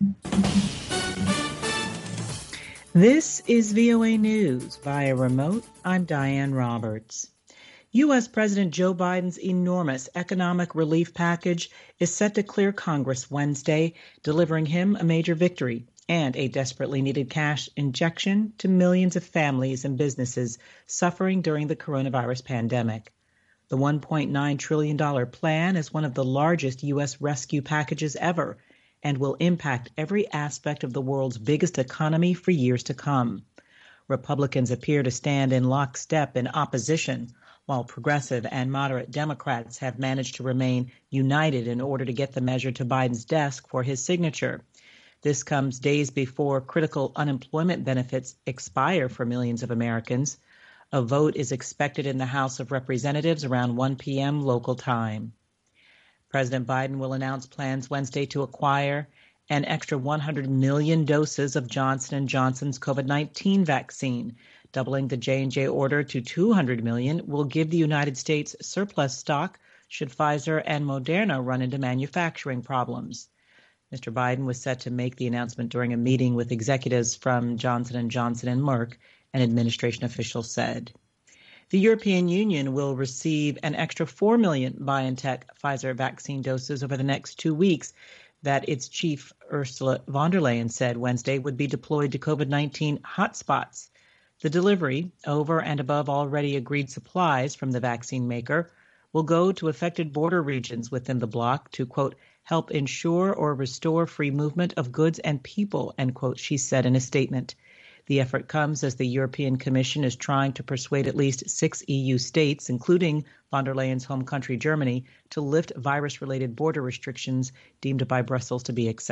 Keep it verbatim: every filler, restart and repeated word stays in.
This is V O A News via remote. I'm Diane Roberts. U S. President Joe Biden's enormous economic relief package is set to clear Congress Wednesday, delivering him a major victory and a desperately needed cash injection to millions of families and businesses suffering during the coronavirus pandemic. The one point nine trillion dollars plan is one of the largest U S rescue packages ever and will impact every aspect of the world's biggest economy for years to come. Republicans appear to stand in lockstep in opposition, while progressive and moderate Democrats have managed to remain united in order to get the measure to Biden's desk for his signature. This comes days before critical unemployment benefits expire for millions of Americans. A vote is expected in the House of Representatives around one p.m. local time. President Biden will announce plans Wednesday to acquire an extra one hundred million doses of Johnson and Johnson's COVID nineteen vaccine. Doubling the J and J order to two hundred million will give the United States surplus stock should Pfizer and Moderna run into manufacturing problems. Mister Biden was set to make the announcement during a meeting with executives from Johnson and Johnson and Merck, an administration official said. The European Union will receive an extra four million BioNTech Pfizer vaccine doses over the next two weeks that its chief Ursula von der Leyen said Wednesday would be deployed to COVID nineteen hotspots. The delivery, over and above already agreed supplies from the vaccine maker, will go to affected border regions within the bloc to, quote, help ensure or restore free movement of goods and people, end quote, she said in a statement. The effort comes as the European Commission is trying to persuade at least six E U states, including von der Leyen's home country, Germany, to lift virus-related border restrictions deemed by Brussels to be excessive.